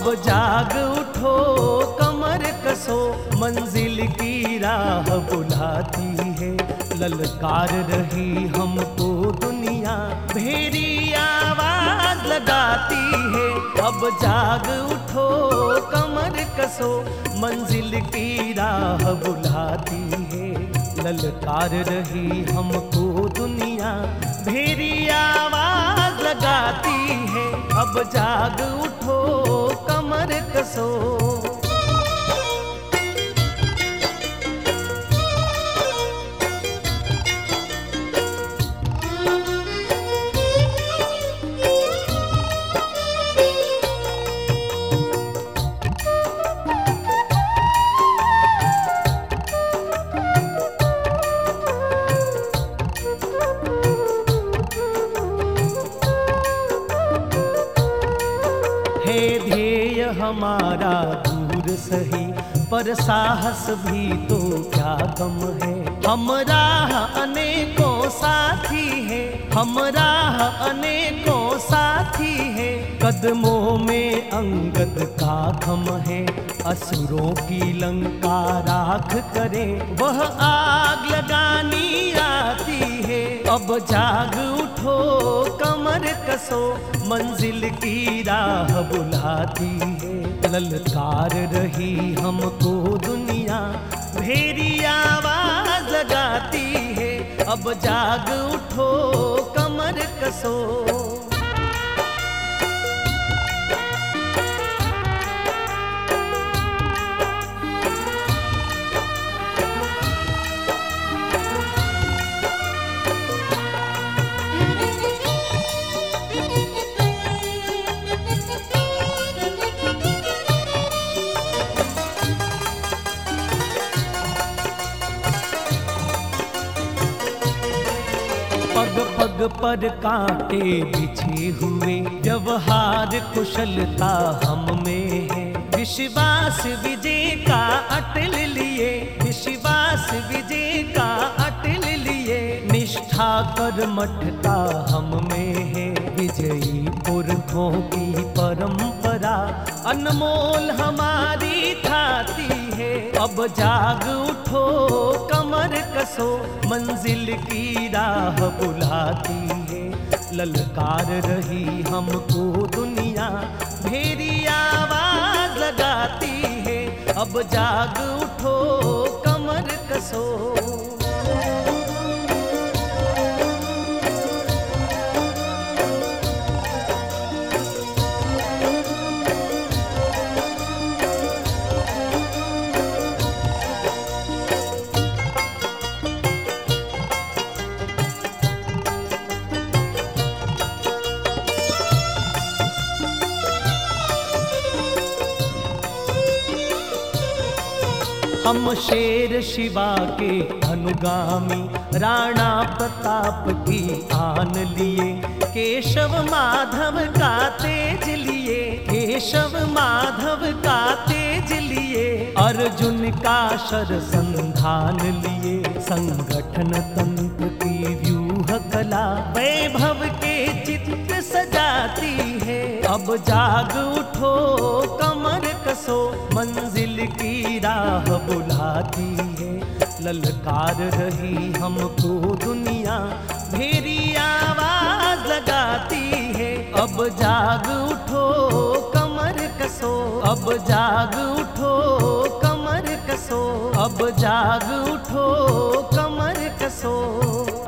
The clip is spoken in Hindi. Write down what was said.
जाग उठो कमर कसो, मंजिल की राह बुलाती है। ललकार रही हमको दुनिया, भेरी आवाज लगाती है। अब जाग उठो कमर कसो, मंजिल की राह बुलाती है। ललकार रही हमको दुनिया, भेरी आवाज लगाती है। अब जाग उठो कमर कसो। है ध्येय हमारा दूर सही, पर साहस भी तो क्या कम है। हम राह अनेकों साथी है, हम राह अनेकों साथी है। कदमों में अंगद का खम है, असुरों की लंका राख करे, वह आग लगानी आती है। अब जाग उठो कमर कसो, मंजिल की राह बुलाती है। ललकार रही हमको दुनिया, भेरी आवाज लगाती है। अब जाग उठो कमर कसो। पग पग पर कांटे बिछे हुए, व्यवहार कुशलता हम में है। विश्वास विजय का अटल लिए, विश्वास विजय का अटल लिए। निष्ठा कर्मठता हम में है, विजयी पुरखों की परंपरा अनमोल हमारी थाती है। अब जाग उठो कमर कसो, मंजिल की राह बुलाती है। ललकार रही हमको दुनिया, भेरी आवाज लगाती है। अब जाग उठो कमर कसो। हम शेर शिवा के अनुगामी, राणा प्रताप की आन लिए। केशव माधव का तेज लिए, केशव माधव का तेज लिए। अर्जुन का शर संधान लिए, संगठन तंत्र की व्यूह कला वैभव के चित्र सजाती है। अब जाग उठो कमर कसो, मंजिल की राह बुलाती है। ललकार रही हमको दुनिया, भेरी आवाज लगाती है। अब जाग उठो कमर कसो, अब जाग उठो कमर कसो, अब जाग उठो कमर कसो।